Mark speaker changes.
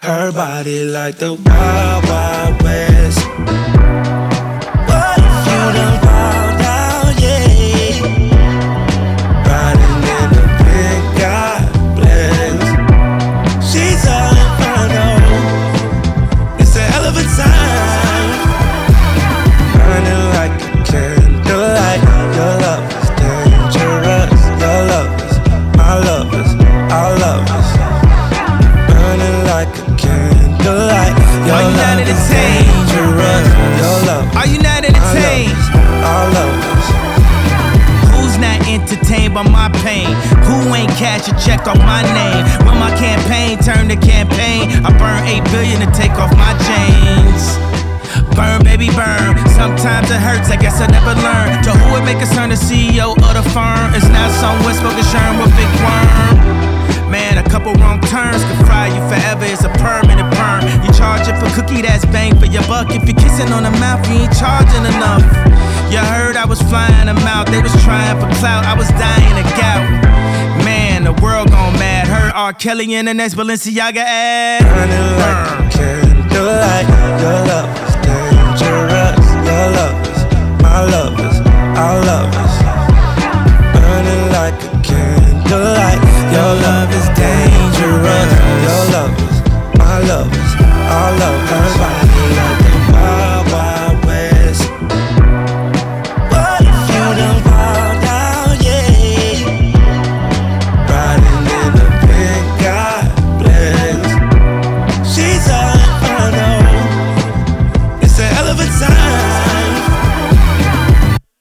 Speaker 1: Her body like the Wild Wild West. What if you done fall down, yeah? Riding in a big God bless. She's all inferno. It's a hell of a time. Burning like a candlelight. Your love is dangerous. Your love is my love is our love is. Burning like a candlelight. Your
Speaker 2: Are you not
Speaker 1: love is
Speaker 2: entertained?
Speaker 1: dangerous. Your love
Speaker 2: Are you not entertained?
Speaker 1: our love is.
Speaker 2: Who's not entertained by my pain? Who ain't cash a check off my name? When my campaign turned to campaign, I burned 8 billion to take off my chains. Burn, baby, burn. Sometimes it hurts, I guess I never learned. To who would make us turn the CEO of the firm? It's now somewhere smoking sherm with big worm. Man, a couple wrong turns could fry you forever. It's a permanent burn. You charge it for cookie, that's bang for your buck. If you're kissing on the mouth, you ain't charging enough. You heard I was flying them out. They was trying for clout. I was dying of gout. Man, the world gone mad. Heard R. Kelly in the next Balenciaga ad.
Speaker 1: Burning like a candlelight. Your love is dangerous. Your love is my love is our love is.